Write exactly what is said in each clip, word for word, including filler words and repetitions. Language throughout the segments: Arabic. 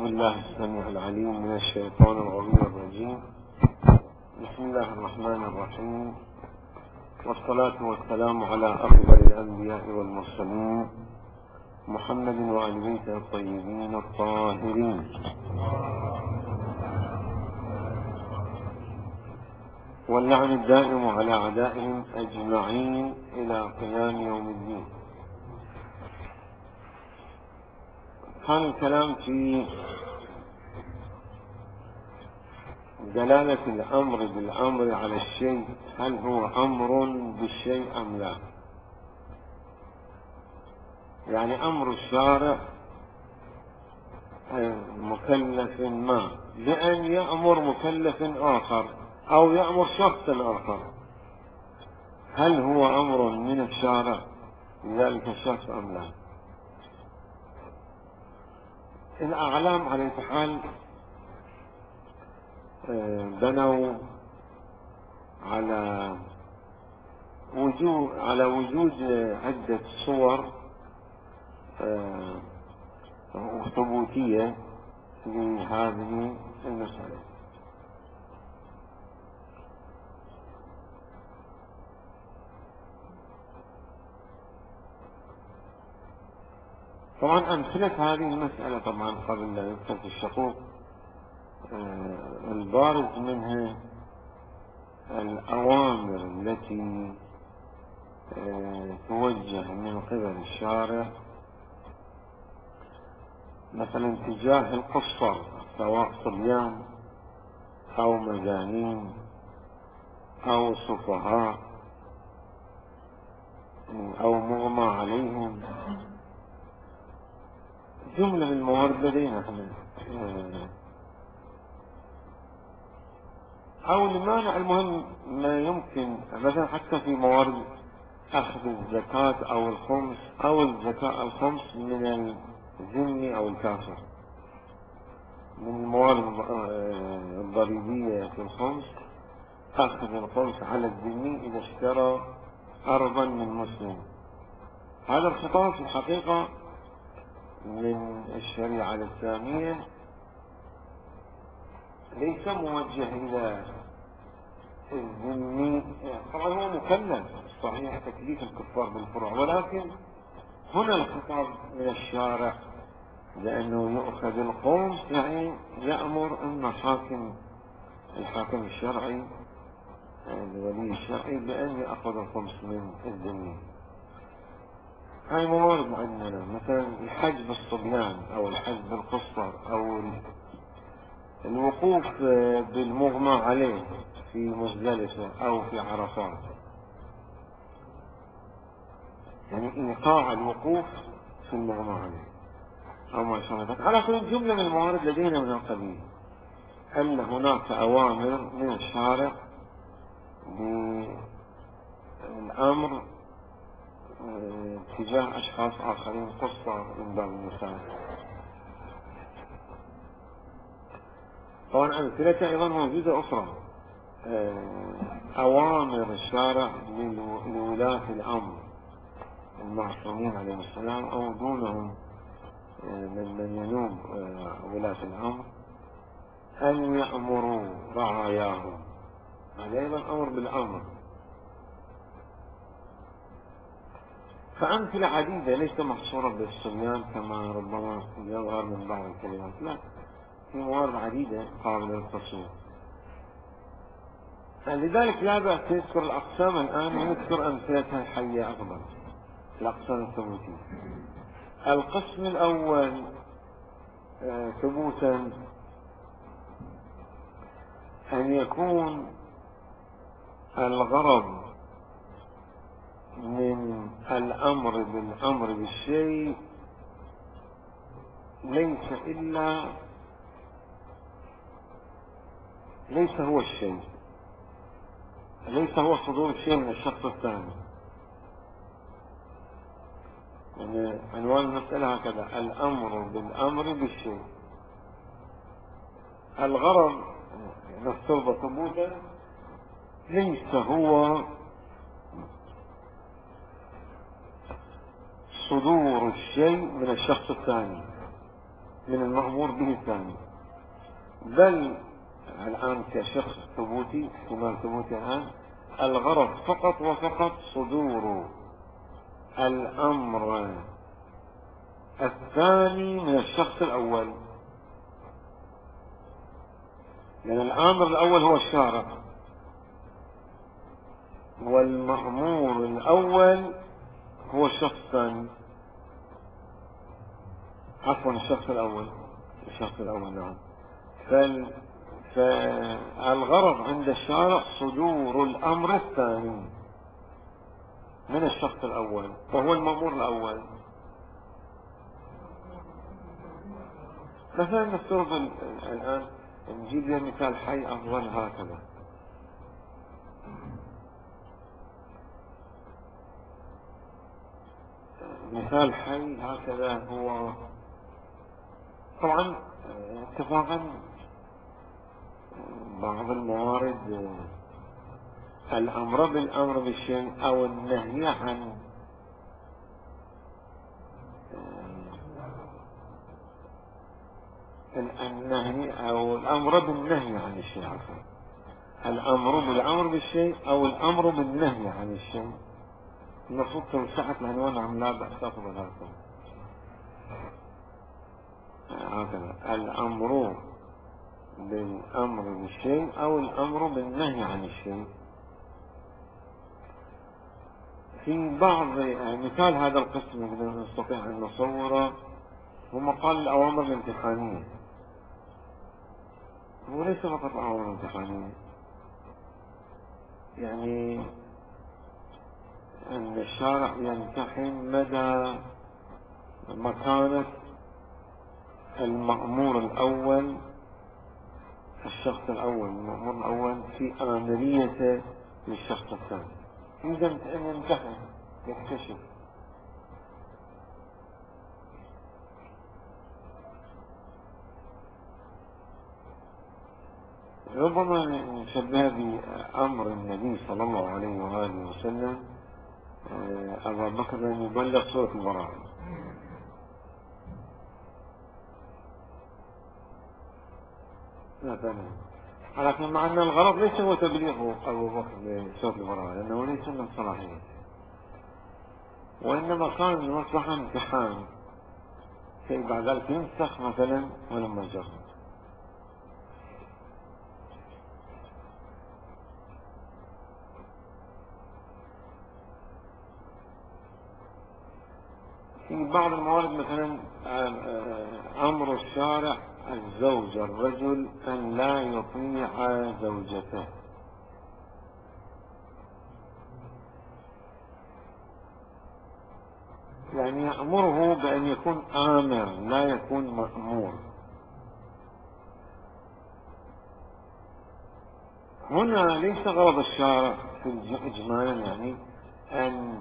بالله السميع العليم من الشيطان الغوي الرجيم. بسم الله الرحمن الرحيم، والصلاة والسلام على أفضل الأنبياء والمرسلين محمد وآل بيته الطيبين الطاهرين، واللعن الدائم على أعدائهم أجمعين إلى قيام يوم الدين. كان الكلام في دلالة الأمر بالأمر على الشيء، هل هو أمر بالشيء أم لا؟ يعني أمر الشارع مكلف ما بأن يأمر مكلف آخر أو يأمر شخص آخر، هل هو أمر من الشارع لذلك الشخص أم لا؟ الأعلام على حال بنوا على وجود على وجود عدة صور ثبوتية لهذه المسألة. طبعا أمثلة هذه المسألة طبعا قبل لا يدخل في الشقوق البارز منها الأوامر التي توجه من قبل الشارع مثلا تجاه القصر، سواء صبيان أو مجانين أو سفهاء أو مغمى عليهم، جملة من الموارد لدينا احنا، أو لمانع المهم ما يمكن مثلا حتى في موارد أخذ الزكاة أو الخمس أو الزكاة الخمس من الذمي أو الكافر، من الموارد الضريبية في الخمس أخذ الخمس على الذمي إذا اشترى أرضا من مسلم. هذا الخطاب في الحقيقة من الشريعة الإسلامية ليس موجه إلى الذمي، طبعا هو مكلف صحيح تكليف الكفار بالفروع، ولكن هنا الخطاب من الشارع لأنه يؤخذ الخمس، يعني يأمر أن حاكم الحاكم الشرعي الولي الشرعي بأن يأخذ الخمس من الذمي. هاي موارد عندنا مثلا الحج بالصبيان أو الحج بالقصر أو الوقوف بالمغمى عليه في مزدلفة أو في عرفات، يعني إيقاع الوقوف في المغمى عليه أو ما شابه ذلك. على كل جملة من الموارد لدينا من القبيل أن هناك أوامر من الشارع بالأمر تجاه أشخاص آخرين قصة من باب المثال. طبعا أمثلة أيضا موجودة أخرى، أوامر الشارع لولاة الأمر المعصومين عليهم السلام أو دونهم من من ينوب ولاة الأمر أن يأمروا رعاياهم، هذا أيضا أمر بالأمر. فأمثلة عديدة ليس محصورة بالصبيان كما ربما يظهر من بعض الكلمات، لا، في موارد عديدة قابلة للتصوير. لذلك لا بأس نذكر الأقسام الآن ونذكر أمثلتها الحية أفضل، الأقسام الثبوتية. القسم الأول ثبوتا أن يكون الغرض من الأمر بالأمر بالشيء ليس إلا ليس هو الشيء، ليس هو صدور الشيء من الشخص الثاني. يعني عنوان المسألة هكذا: الأمر بالأمر بالشيء. الغرض نفترض ثبوتا ليس هو صدور الشيء من الشخص الثاني، من المأمور به الثاني، بل الآن كشخص ثبوتي احتمال ثبوتي الآن الغرض فقط وفقط صدور الأمر الثاني من الشخص الأول، لأن يعني الآمر الأول هو الشارع والمأمور الأول هو الشخص الثاني، عفوا الشخص الأول الشخص الأول نعم. فال... فالغرض عند الشارع صدور الأمر الثاني من الشخص الأول وهو المأمور الأول. مثلا نفترض الآن نجيب له مثال حي أفضل هكذا. مثال حي هكذا هو طبعا اتفاقا بعض الموارد الأمر بالأمر بالشيء أو النهي عن النهي أو الأمر بالنهي عن الشيء، عفوا الأمر بالأمر بالشيء أو الأمر بالنهي عن الشيء. المفروض توسعت العنوان عن لا بأس أفضل هكذا هكذا الأمر بالأمر بالشيء أو الأمر بالنهي عن الشيء. في بعض مثال هذا القسم نستطيع أن نصوره هو مقال الأوامر الامتحانية. هو ليس فقط الأوامر الامتحانية، يعني أن الشارع يمتحن مدى مكانة المأمور الأول الشخص الأول المأمور الأول في آمريته للشخص الثاني. يجب أن يمتحن يكتشف. ربما نشبه بأمر النبي صلى الله عليه وآله وسلم أبا بكر أن يبلغ سورة البراءة. مثلا لكن مع أن الغرض ليس هو تبليغ أبو بكر لسورة البراءة لأنه ليس من صلاحيته، وإنما كان المصلحة امتحان شيء بعد ذلك ينسخ مثلا ولما جرى. في بعض الموارد مثلا أمر الشارع الزوج الرجل أن لا يطيع زوجته، يعني يأمره بأن يكون آمر لا يكون مأمور. هنا ليس غرض الشارع في إجمالا يعني أن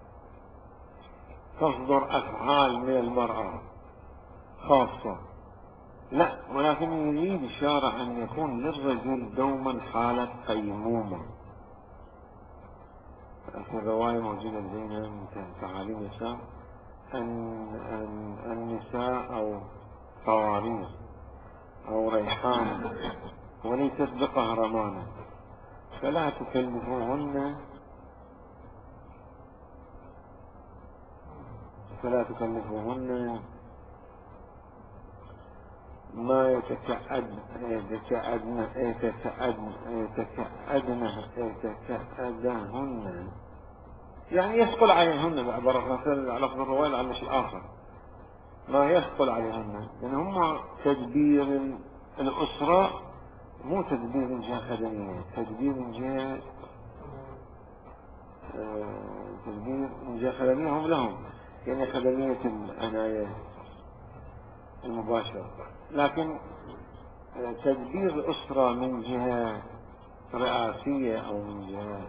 تصدر أفعال من المرأة خاصة، لا، ولكن يريد الشارع أن يكون للرجل دوما حالة قيمومة. في الرواية موجودة لدينا من تعاليم النساء أن النساء أو قوارير أو ريحان وليست بقهرمان، فلا تكلفوهن فلا تكلفوهن ما يتكأد يتكأدن يتكأدن يتكأدن يتكأدهن، يعني يثقل عليهن بعبارة مثل على لفظ الرواية على شيء آخر، ما يثقل عليهن، يعني هم تدبير الأسرة مو تدبير من جهة خدمية، تدبير من جهة تدبير من جهة خدمية هم لهم، يعني خدمية العناية المباشرة، لكن تدبير الأسرة من جهة رئاسية أو من جهة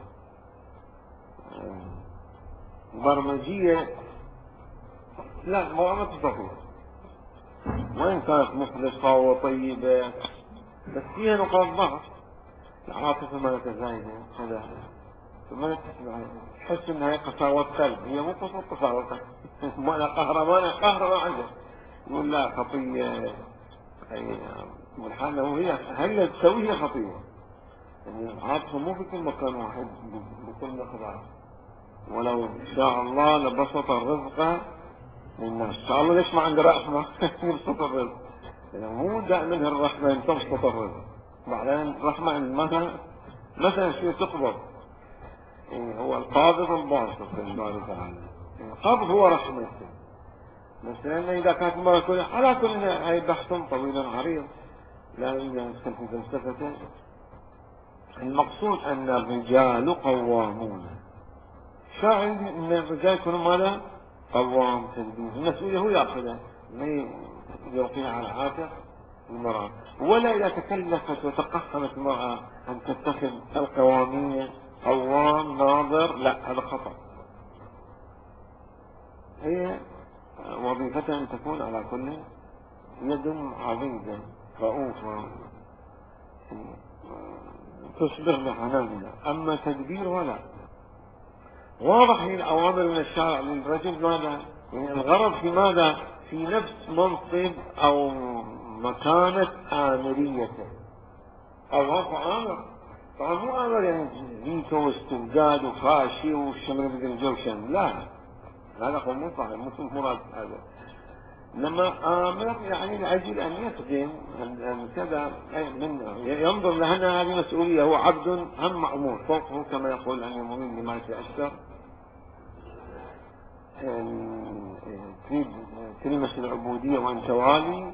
برمجية لا، ما تستطيع، وإن كانت مخلصة وطيبة بس فيها نقاط ضعف، العاطفة ما تزايدة كذا، ما تسمع تحس انها قساوة قلب، هي مو قسوة قساوة قلب ما قهرمانة قهر ما عنده، يقول لا خطية والحالة وهي هل تسويها خطية. يعني العاطفة مو في كل مكان واحد بكل مقدار. ولو شاء الله لبسط الرزق للناس. شاء الله ليش ما عنده رحمة يبسط الرزق. يعني مو دائما الرحمة تبسط الرزق. بعدين الرحمة مثلا مثلا شيء تقبض. يعني هو القابض الباسط الله تعالى. القابض هو رحمته. مثلا إذا كانت المرأة كلها على كل هاي بحث طويل عريض لا يمكن في فلسفته. المقصود أن الرجال قوامون. شو عندي أن الرجال يكونوا ماذا؟ قوام تدبير. المسؤولية هو يأخذها ما يلقيها على عاتق المرأة. ولا إذا تكلفت وتقحمت المرأة أن تتخذ القوامية قوام ناظر، لا هذا خطأ. هي وظيفتها أن تكون على كل يد عظيمة رؤوفة تصبر لحنانها. أما تدبير ولا. واضح من الأوامر من الشارع للرجل ماذا؟ يعني الغرض في ماذا؟ في نفس منصب أو مكانة آمريته. أو هو آمر. طبعا مو آمر يعني فيتو واستبداد وفاشي والشمر بدل الجوشن، لا هذا هو مو صحيح، مو مراد هذا. لما آمر يعني لأجل أن يخدم أن كذا منه ينظر لهنا هذه مسؤولية. هو عبد هم مأمور فوقه كما يقول أن يمين لما يتأثر. تريد كلمة العبودية وأن توالي.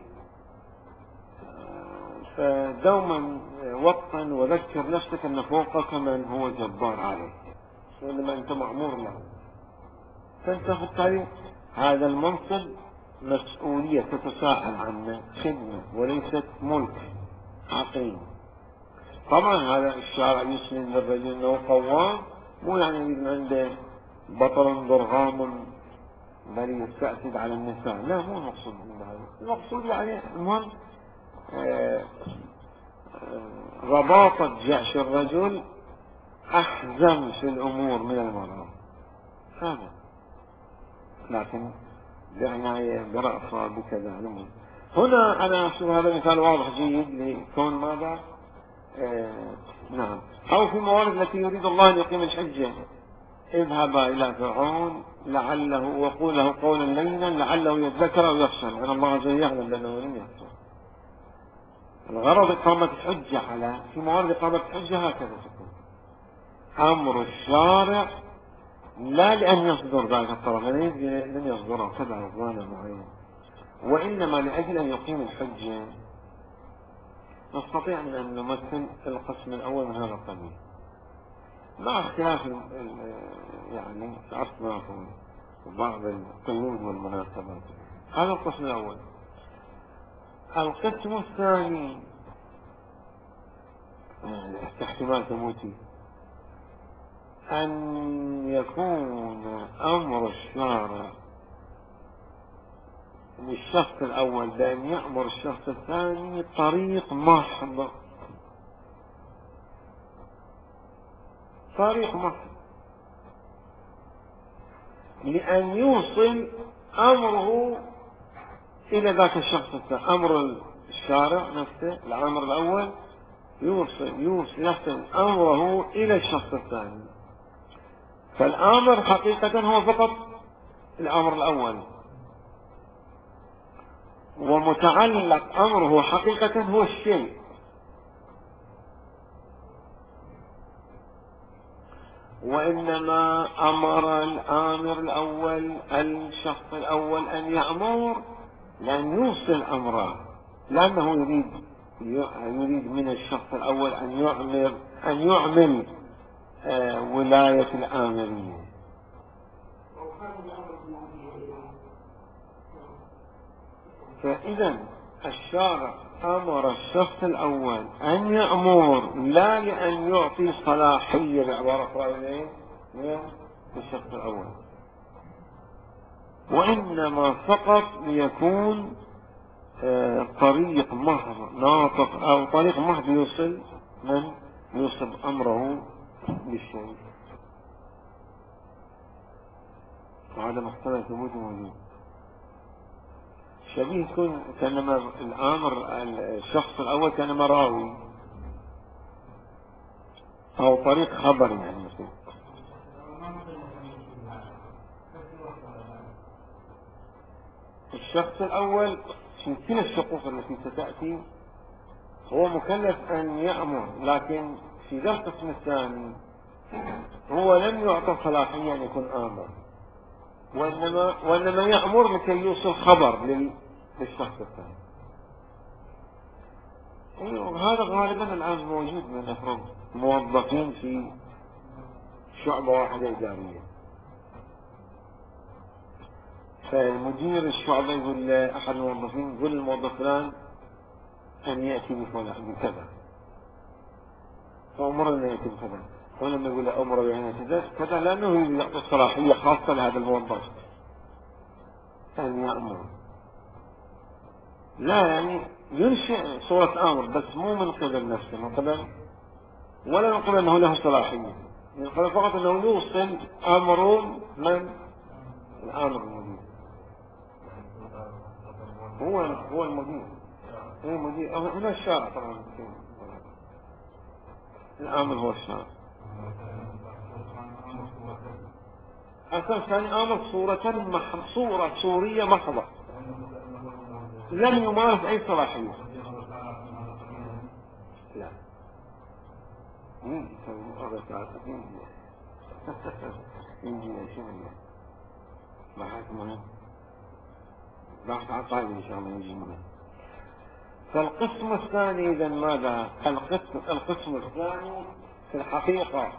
فدوما وطن وذكر نفسك أن فوقك من هو جبار عليك وإنما أنت مأمور له. فأنت في التاريخ هذا المنصب مسؤولية تتساءل عنه خدمة وليست ملك عقيم. طبعا هذا الشارع يسلم للرجل أنه قوام مو يعني من عنده بطل ضرغام بل يستأسد على النساء، لا مو المقصود من هذا. المقصود يعني المهم آه آه رباطة جأش الرجل أحزم في الأمور من المرأة هذا، لكن بعناية برأفة بكذا. هنا أنا أشوف هذا مثال واضح جيد لكون ماذا آه نعم. أو في الموارد التي يريد الله أن يقيم الحجة. اذهبا إلى فرعون لعله وقول له قولا لينا لعله يذكر أو يخشى. لأن الله عز وجل يعلم بأنه لم يخشى. الغرض إقامة الحجة على في موارد إقامة الحجة هكذا تكون أمر الشارع لا لأن يصدر ذلك الطرف لن يصدر كذا عضوانا معين، وإنما لأجل أن يقيم الحجة. نستطيع أن نمثل القسم الأول من هذا القبيل مع اختلاف يعني الأصناف وبعض القيود والمناسبات. هذا القسم الأول. القسم الثاني احتمال تموتي أن يكون أمر الشارع للشخص الأول بأن يأمر الشخص الثاني طريق محض. طريق محض لأن يوصل أمره إلى ذاك الشخص الثاني. أمر الشارع نفسه الأمر الأول يوصل يوصل يصل أمره إلى الشخص الثاني. فالآمر حقيقة هو فقط الأمر الأول، ومتعلق أمره حقيقة هو الشيء. وإنما أمر الآمر الأول الشخص الأول أن يأمر لأن يوصل أمره، لأنه يريد يريد من الشخص الأول أن يعمل أن يعمل آه ولاية الآمرية. فإذا الشارع أمر الشخص الأول أن يأمر لا لأن يعطي صلاحية بعبارة قائلين للشخص الأول، وإنما فقط ليكون آه طريق محض ناطق أو طريق محض يوصل من يوصل أمره بالشيء. وهذا مختلف موجود موجود. شبيه يكون كانما الآمر الشخص الأول كانما راوي أو طريق خبر يعني مثل. الشخص الأول في كل الشقوق التي ستأتي هو مكلف أن يأمر، لكن في ذا القسم الثاني هو لم يعطى صلاحية أن يكون آمر، وإنما, وإنما يأمر لكي يوصل خبر للشخص الثاني. وهذا غالبا الآن موجود من أفراد موظفين في شعبة واحدة إدارية، فالمدير الشعبة يقول لأحد الموظفين يقول الموظف فلان أن يأتي بفلان بكذا، فأمر أن يأتي بكذا، ولما يقول أمر بأن كذا لأنه يعطي صلاحية خاصة لهذا الموظف أن يأمر. لا يعني ينشئ صورة آمر بس مو من قبل نفسه، من قبل ولا من قبل أنه له صلاحية، من قبل فقط أنه يوصل أمر من الآمر المدير. هو هو المدير، هو المدير. هنا الشارع طبعا، الآمر هو الشارع. أصلا ثاني آمر صورة مح... صورة صورية محضة، لم يمارس أي صلاحية. لا مين يسوي أربع ساعات مين يجي شو منه بحث مهم بحث عقائد إن شاء الله يجي منه. فالقسم الثاني إذا ماذا؟ القسم القسم الثاني في الحقيقة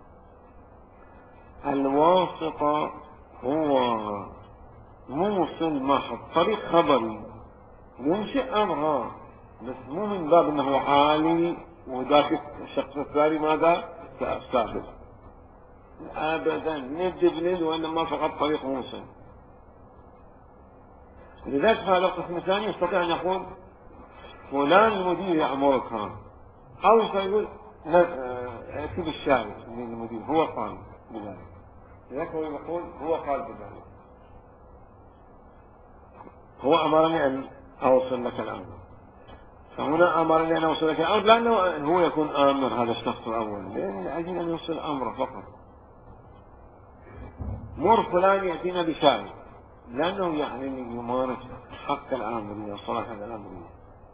الواسطة هو موصل محض، طريق خبري ينشئ أمرها بس مو من باب أنه عالي وذاك الشخص الثاني ماذا؟ سابق أبدا، ند بند، وإنما فقط طريق موصل. لذلك هذا القسم الثاني يستطيع أن يقول فلان المدير يأمرك، أو يقول ائتي بالشاي من المدير هو قال بذلك، لذلك هو يقول هو قال بذلك، هو أمرني أن أوصل لك الأمر. فهنا أمرني أن أوصل لك الأمر لأنه هو يكون آمر هذا الشخص الأول، لأن أجل أن يوصل أمره فقط. مر فلان يأتينا بشاي لأنه يعني يمارس حق الآمرية وصلاح الآمرية.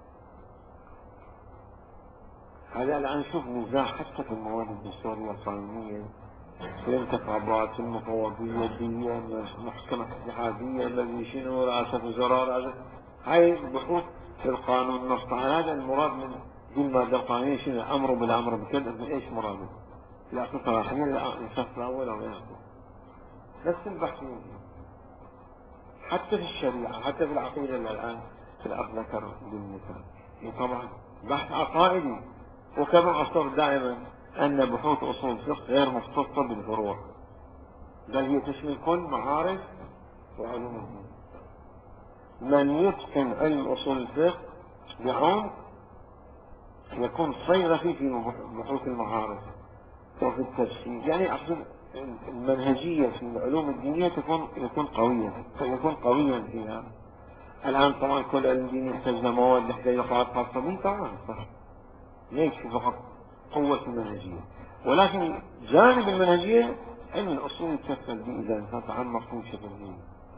هذا الآن شوف نزاع حتى في المواد الدستورية القانونية، في الانتخابات، في المفوضية الدينية، المحكمة الاتحادية، الذي شنو رئاسة وزراء، هاي بحوث في القانون نص على هذا. المراد من دي المادة القانونية شنو؟ الأمر بالأمر بكذا، ايش مراده؟ يعطي صلاحية للشخص الأول أو يعطي نفس البحث حتى في الشريعة، حتى في العقيدة اللي الآن في الأخ ذكر بالمثال. طبعا بحث عقائدي، وكما أصر دائما أن بحوث أصول الفقه غير مختصة بالفروع، بل هي تشمل كل معارف وعلوم الدين. من يتقن علم أصول الفقه بعمق يكون صيغفي في بحوث المعارف وفي التفسير، يعني أقصد المنهجية في العلوم الدينية تكون يكون قويا يكون قويا فيها. الآن طبعا كل علم ديني يحتاج مواد، يحتاج لقاءات خاصة به طبعا صح، ليش فقط قوة المنهجية، ولكن جانب المنهجية علم الأصول يتكفل به إذا الإنسان تعمق فيه بشكل كبير.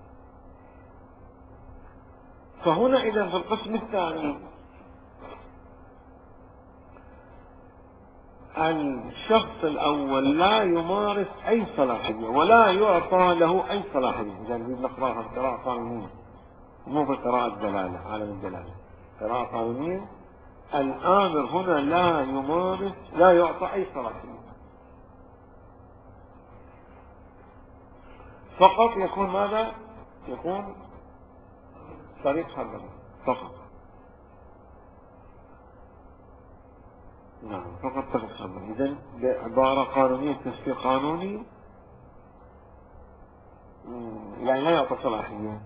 فهنا إذا في القسم الثاني الشخص الأول لا يمارس أي صلاحية ولا يعطى له أي صلاحية. إذا نريد نقرأها قراءة قانونية مو بقراءة دلالة عالم الدلالة، قراءة قانونية، الآمر هنا لا يمارس لا يعطى أي صلاحية، فقط يكون ماذا؟ يكون طريق خبر فقط. نعم فقط طريق خبر. إذن بعبارة قانونية تفسير قانوني يعني لا يعطى صلاحية.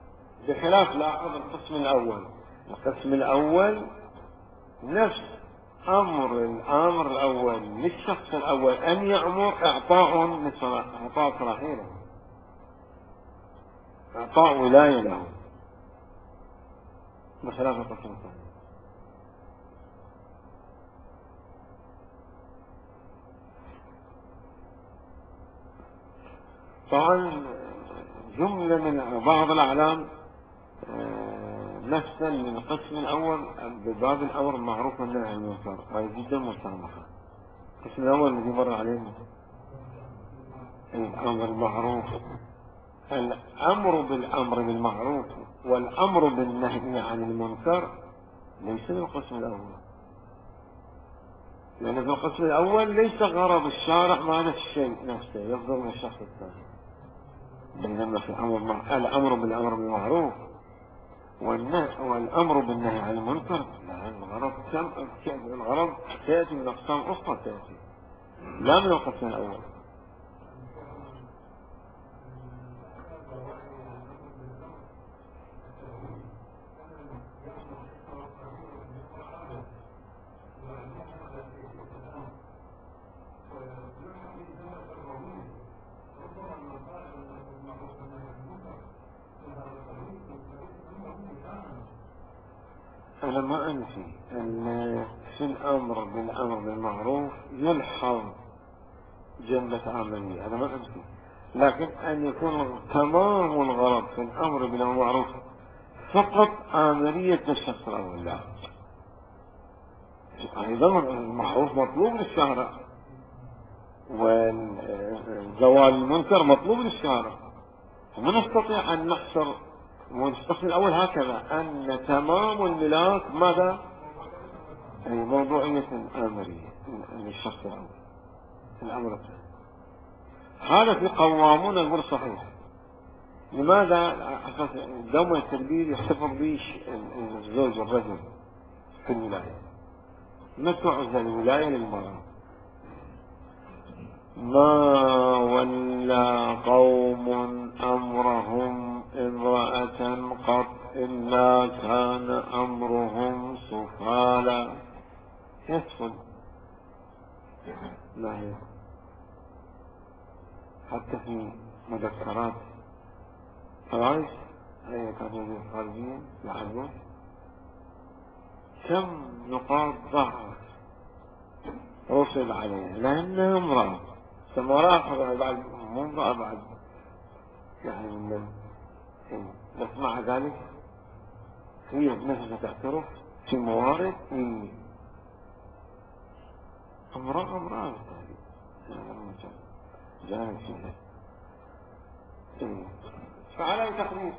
بخلاف لاحظ القسم الأول، القسم الأول نفس أمر الأمر الأول للشخص الأول أن يأمر إعطاء لصلاح، إعطاء صلاحية له، إعطاء ولاية له، بخلاف القسم الثاني. طبعا جملة من بعض الأعلام نفسا للقسم الأول بباب الأمر المعروف والنهي عن المنكر، هاي جدا مسامحة. القسم الأول الذي مر علينا الأمر المعروف، الأمر بالأمر بالمعروف والأمر بالنهي عن المنكر ليس من القسم الأول، لأن في القسم الأول ليس غرض الشارع مع نفس الشيء نفسه يصدر من الشخص الثاني، بينما في الأمر الأمر بالأمر بالمعروف والأمر بالنهي عن المنكر الغرض كم الغرض تأتي من أقسام أخرى، تأتي لا من القسم الأول. أنا ما أنفي أن في الأمر بالأمر بالمعروف يلحظ جملة عملية، أنا ما أنفي، لكن أن يكون تمام الغرض في الأمر بالمعروف فقط عملية الشخص الأول، لا، أيضا المعروف مطلوب للشارع وزوال المنكر مطلوب للشارع، فما نستطيع أن نحصر والقسم الأول هكذا أن تمام الملاك ماذا؟ أي موضوعية الآمرية للشخص الأول الأمر الثاني، هذا في قوامون الأمر صحيح. لماذا؟ دوم التدبير يحتفظ به الزوج والرجل في الولاية، ما تعزل الولاية للمرأة. ما ولى قوم أمرهم امرأة قط إلا كان أمرهم سفالا، يسفل لا هي حتى في مذكرات فرائس هي كانت الخارجية لعلم كم نقاط ضعف رصد عليها لأنها امرأة، فمراقبة بعد مو امرأة بعد يعني من بس مع ذلك هي نفسها تعترف في موارد امرأة امرأة جانب فيها فعلى تقريب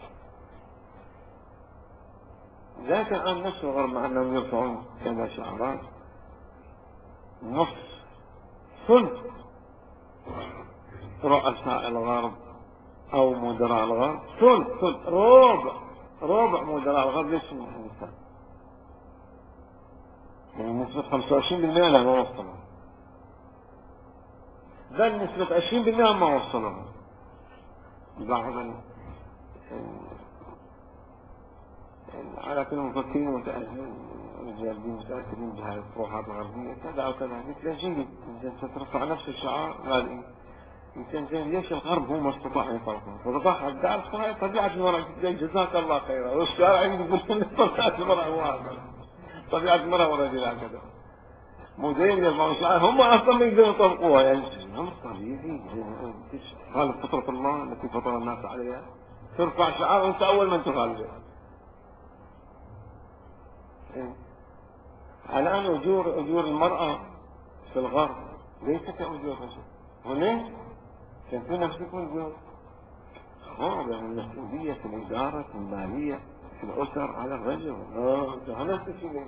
ذاك الآن نفسه غير مع أنهم يرفعون كذا شعارات نص ثلث رؤساء الغرب أو مدراء الغرب، ثلث ثلث ربع ربع مدراء الغرب ليش من النساء، يعني نسبة خمسة وعشرين بالمئة لا ما وصلوا، بل نسبة عشرين بالمئة ما وصلوا. بعض على كل المفكرين والمتأكدين متأكدين بهذه الطروحات الغربية كذا أو كذا، قلت له جيد إذا ترفع نفس الشعار قال إيه يمكن زين ليش الغرب هو ما استطاع أن يطلقه، فطبعا الدار طبيعة المرأة جزاك الله خيرا، والشارع يقول طبيعة المرأة هو هكذا، طبيعة المرأة والرجل هكذا مو زين يرفعون شعار هم أصلا ما يقدرون يطلقوها، يعني أمر طبيعي هذا فطرة الله التي فطر الناس عليها، ترفع شعار وأنت أول من تخالفه. الآن أجور أجور المرأة في الغرب ليست كأجور الرجل، هنا كان في نفس الأجور هذا من المسؤولية في الإدارة في المالية في الأسر على الرجل، اه نفس الشيء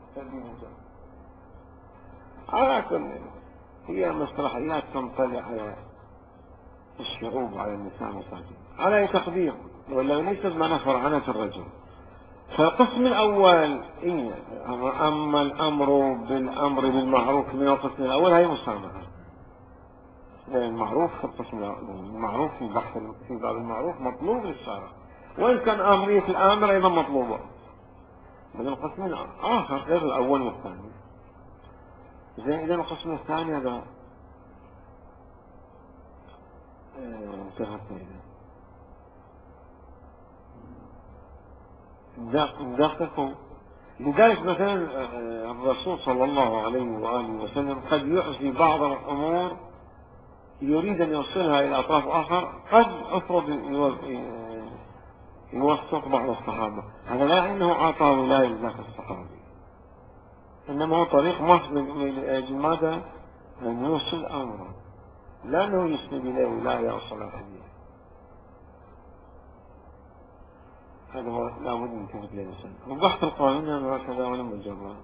على كل هي مسرحيات تنطلي على الشعوب على النساء المساكين على أي تقدير، ولا ليست معنى فرعنة الرجل. فالقسم الأول إيه أما الأمر بالأمر بالمعروف من القسم الأول هي مسامحة، المعروف في القسم الأول المعروف في بحث في باب المعروف مطلوب للشارع، وإن كان أمرية الآمر أيضا مطلوبة من القسم الآخر غير الأول والثاني. زين إذا القسم الثاني هذا انتهت دققوا. لذلك مثلا الرسول صلى الله عليه وآله وسلم قد يعزي بعض الأمور يريد أن يوصلها إلى أطراف آخر، قد أفرض يوثق بعض الصحابة، هذا لا يعني أنه أعطى ولاية لذاك الصحابي، إنما هو طريق محض من أجل ماذا؟ أن يوصل أمره، لا أنه يسند إليه ولاية أو صلاحية. هذا هو لا بد من تثبيت الإنسان. وبحث القانون هكذا ولم يجرى.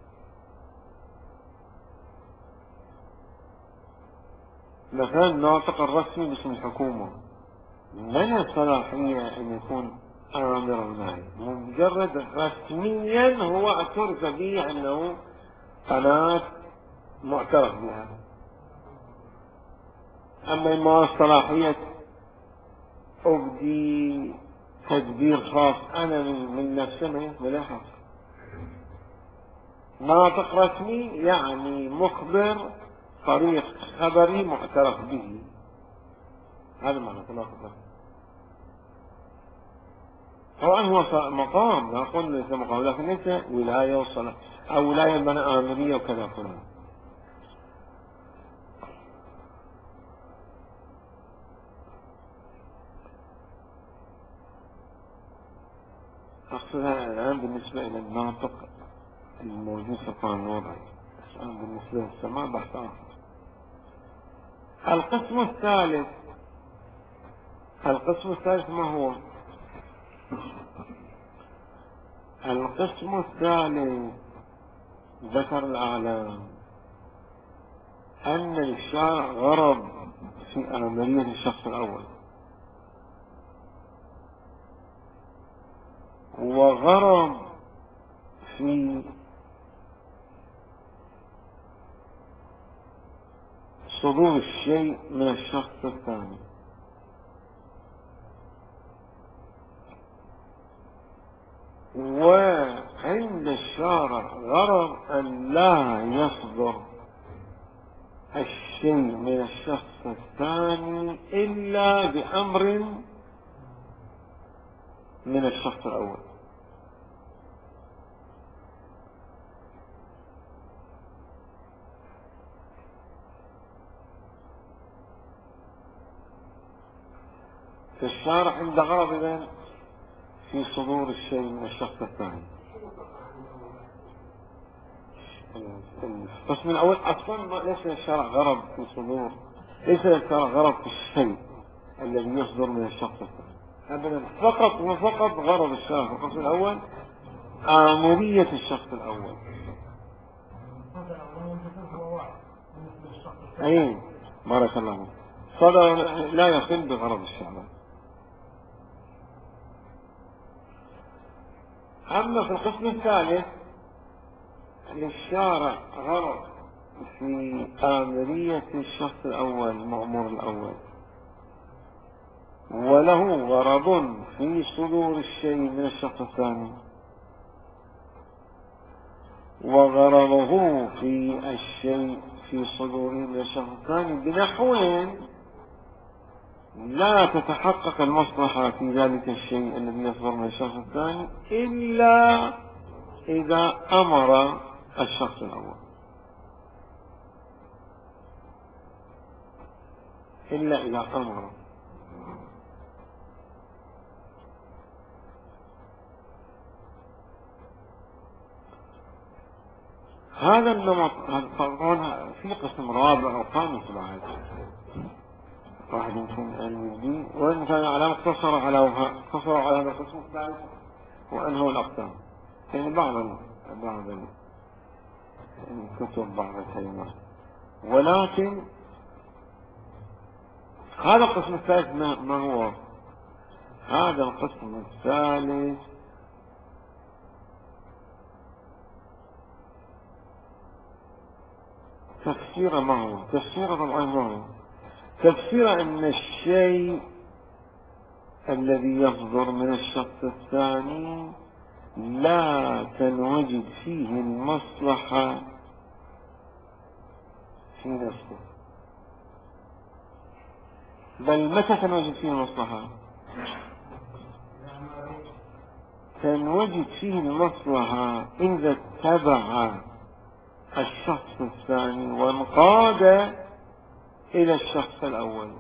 مثلا الناطق الرسمي باسم الحكومة من الصلاحية أن يكون آمر وناهي، مجرد رسميا هو اعترف به أنه قناة معترف بها. أما ما صلاحية أبدي تدبير خاص أنا من نفسي ما يقبل حق. ناطق رسمي يعني مخبر طريق خبري معترف به، هذا معنى ناطق رسمي. طبعا هو مقام، لا أقول ليس مقام، لكن ليس ولاية وصلاة أو ولاية بناء آمرية وكذا كلها. أقصدها الآن بالنسبة إلى الناطق الموجود في القانون الوضعي، الآن بالنسبة للسماء بحث آخر. القسم الثالث القسم الثالث ما هو؟ القسم الثالث ذكر الأعلام أن الشارع غرض في آمرية الشخص الأول، وغرض في صدور الشيء من الشخص الثاني، وعند الشارع غرض أن لا يصدر الشيء من الشخص الثاني إلا بأمر من الشخص الأول. في الشارع عند غرض إذن في صدور الشيء من الشخص الثاني. القسم الأول أصلا ليس للشارع غرض في صدور، ليس للشارع غرض في الشيء الذي يصدر من الشخص الثاني أبدا، فقط وفقط غرض الشارع في القسم الأول آمرية الشخص الأول. أي بارك الله صدر لا يخل بغرض الشارع. أما في القسم الثالث للشارع غرض في آمرية الشخص الأول المأمور الأول، وله غرض في صدور الشيء من الشخص الثاني، وغرضه في الشيء في صدوره من الشخص الثاني بنحوين لا تتحقق المصلحة في ذلك الشيء الذي يصدر من الشخص الثاني إلا إذا أمر الشخص الأول، إلا إذا أمر. هذا النمط طبعا في قسم رابع وخامس بعد واحد يمكن أن يجي، وإن كان على اقتصر على اقتصر على هذا القسم الثالث وأنه الأقسام، يعني بعض بعض الكتب بعض الكلمات. ولكن هذا القسم الثالث ما هو؟ هذا القسم الثالث تفسير ما هو؟ تفسير طبعا ما هو؟ تفسير أن الشيء الذي يصدر من الشخص الثاني لا تنوجد فيه المصلحة في نفسه، بل متى تنوجد فيه المصلحة؟ تنوجد فيه المصلحة إذا اتبع الشخص الثاني وانقاد إلى الشخص الأول.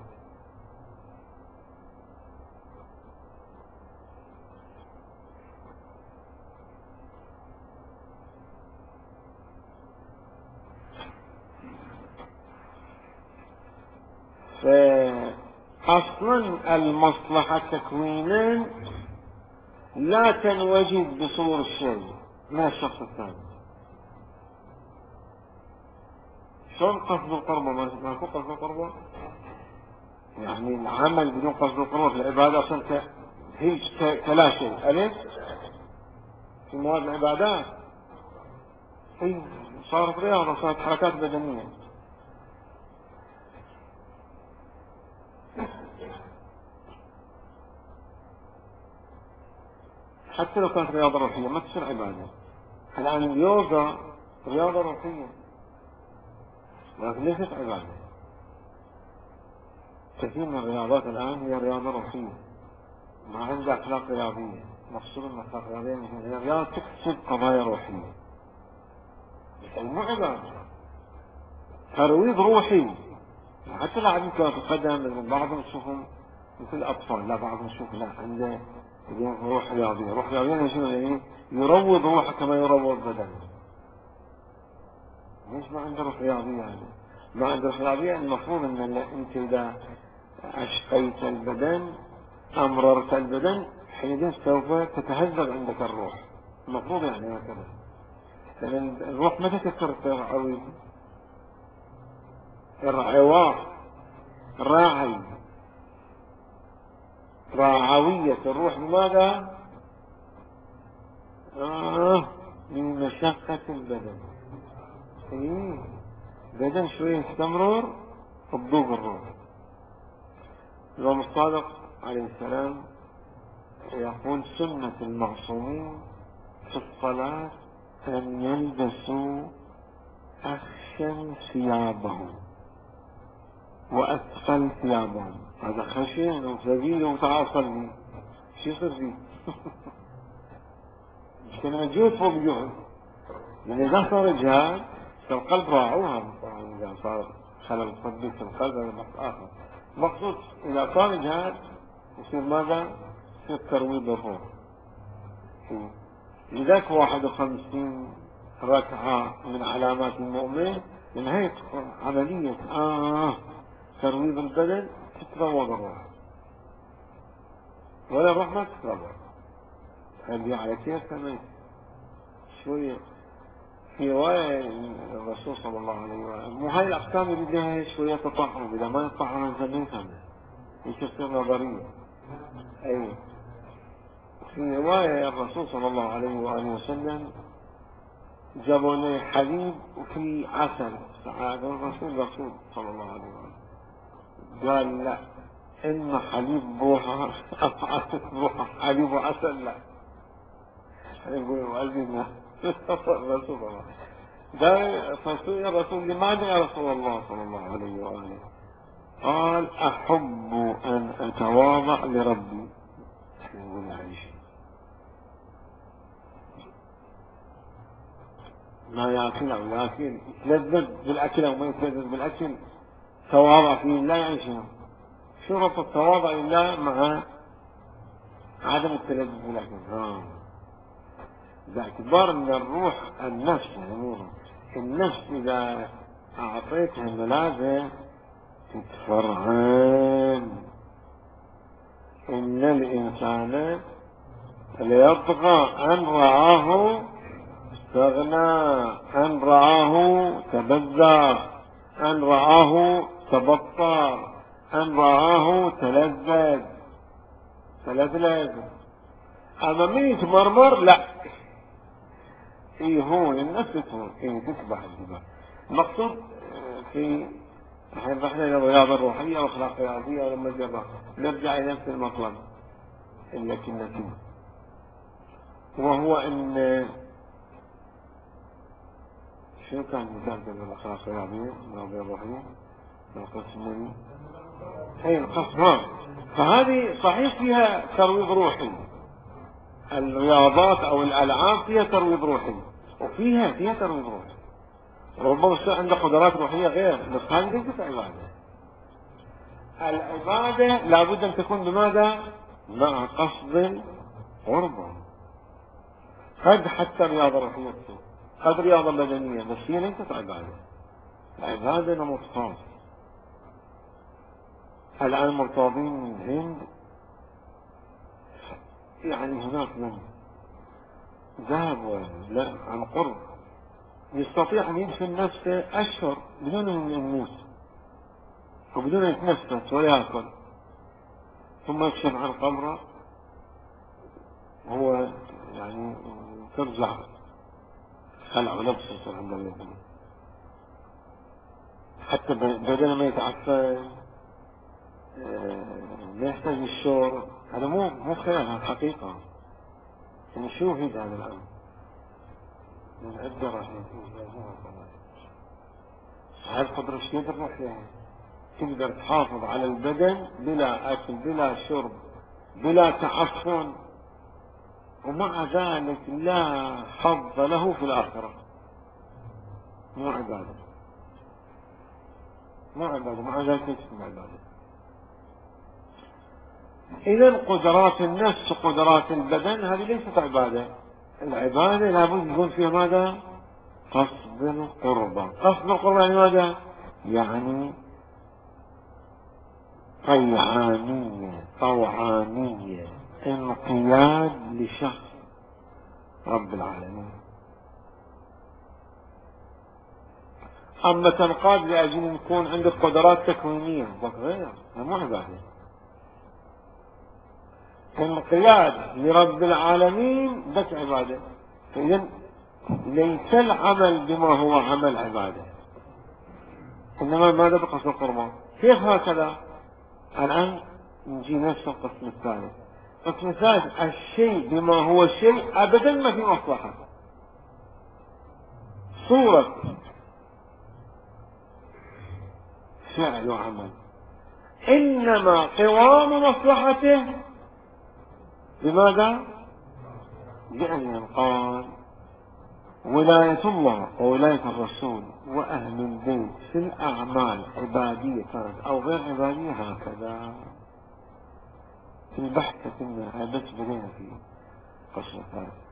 فأصلا المصلحة تكوينا لا تنوجد بصور الشيء من الشخص الثاني. شلون قصد القربة؟ ما هو قصد القربة يعني العمل بدون قصد القربة في العبادة أصلا هي كلا شيء. أليس في مواد العبادات هي صارت رياضة، صارت حركات بدنية. حتى لو كانت رياضة روحية ما تصير عبادة. الآن اليوغا رياضة روحية لكن ليست عبادة. كثير من الرياضات الآن هي رياضة روحية ما عندها أخلاق رياضية. مقصود من أخلاق رياضية هي رياضة تكسب قضايا روحية، بس مو عبادة، ترويض روحي. حتى لاعبين كرة القدم بعضهم نشوفهم مثل الأطفال، لا بعضهم نشوف لا عنده روح رياضية. روح رياضية يعني يروض روحه كما يروض بدنه. ليش ما عنده روح رياضية؟ يعني ما عنده روح رياضية. المفروض أن أنت إذا أشقيت البدن أمررت البدن حينئذ سوف تتهذب عندك الروح. المفروض يعني هكذا، لأن الروح متى تكثر الرعوي؟ الرعواء راعي راعوية الروح. لماذا؟ آه من مشقة البدن. إيه بدن شوية يستمرر تضوق الروح. الإمام الصادق عليه السلام يقول سنة المعصومين في الصلاة أن يلبسوا أخشن ثيابهم وأثقل ثيابهم. هذا خشن وثقيل وتعاصلني شو يصير فيه؟ مش كلمة جهد فوق جهد. يعني إذا صار جهاد فالقلب راعوها. طبعا إذا صار خلل طبي في القلب هذا بحث آخر. مقصود إذا صار جهاد يصير ماذا؟ يصير ترويض الروح. لذلك واحد وخمسين ركعة من علامات المؤمن لنهاية عملية آه ترويض البدن تتروض الروح، ولا الروح ما تتروض. خلي على كيف كمان شوية. في رواية الرسول صلى الله عليه وسلم مو هاي الأحكام اللي بدها شوية تطعم، إذا ما يطعم الزمين كامل يصير نظرية. أي في رواية الرسول صلى الله عليه وآله وسلم جابوا لي حليب وفي عسل. هذا الرسول رسول صلى الله عليه وسلم قال لا، إن حليب بوها بوها حليب وعسل لا. يقول وأذن الرسول الله قال فسئل الرسول لماذا يا رسول الله صلى الله عليه وآله؟ قال أحب أن أتواضع لربي. يقول عيش ما يأكل أو يأكل يتلذذ بالأكل أو ما يتلذذ بالأكل تواضع فيه لا يعني شنو؟ شرط التواضع لله مع عدم التلذذ بالأكل. ها باعتبار أن الروح النفس يعني النفس إذا أعطيتها الملاذة تتفرعن. إن الإنسان ليطغى أن رآه استغنى، أن رآه تبذر، أن رآه تبطر، أن رآه تلذذ تلذذ. أما من يتمرمر لا. إيه هون النفس تهون إيه تسبح الدماغ. المقصود في الحين رحنا إلى الرياضة الروحية والأخلاق الرياضية ولما جرى نرجع إلى نفس المطلب لكن وهو أن شو كان مثال بالأخلاق يا أبي أبي الرحيم القسم هي القسم. فهذه صحيح فيها ترويض روحي، الرياضات أو الألعاب فيها ترويض روحي، وفيها فيها ترويض روحي. ربما الشيء عنده قدرات روحية غير، بس هذه ليست عبادة. العبادة لابد أن تكون بماذا؟ مع قصد القربة. قد حتى رياضة روحية، قد رياضة بدنية، بس هي ليست عبادة. العبادة نمط خاص. الآن مرتاضين من الهند، يعني هناك من ذهب لا عن قرب يستطيع أن يدفن نفسه أشهر بدون أن يموت وبدون أن يتنفس ولا يأكل، ثم يكشف عن قبره هو يعني ترجع خلع ولبسه عند الذي حتى بدل ما يتعفن ما يحتاج للشرب. هذا مو مو خيال، هذا حقيقة. نشوهد هذا الأمر من عدة رحمة هاي القدرة ايش تقدر نروح لها؟ تقدر تحافظ على البدن بلا أكل بلا شرب بلا تعفن، ومع ذلك لا حظ له في الآخرة. مو عبادة، مو عبادة، مع ذلك ليس من عبادة. إذا قدرات النفس وقدرات البدن هذه ليست عبادة. العبادة لابد يكون فيها ماذا؟ قصد القربة. قصد القربة يعني ماذا؟ يعني طيعانية طوعانية، انقياد لشخص رب العالمين. أما تنقاد لأجل أن يكون عندك قدرات تكوينية ذاك غير، هذا مو عبادة. انقياد لرب العالمين ذاك عبادة. فإذا ليس العمل بما هو عمل عبادة، إنما ماذا بقصد القربان؟ كيف هكذا؟ الآن نجي نفس القسم الثالث. القسم الثالث الشيء بما هو شيء أبدا ما في مصلحة، صورة فعل وعمل، إنما قوام مصلحته بماذا؟ يعني قال ولاية الله وولاية الرسول وأهل البيت في الأعمال عبادية كانت أو غير عبادية هكذا. في البحث كنا بس بدينا في قصة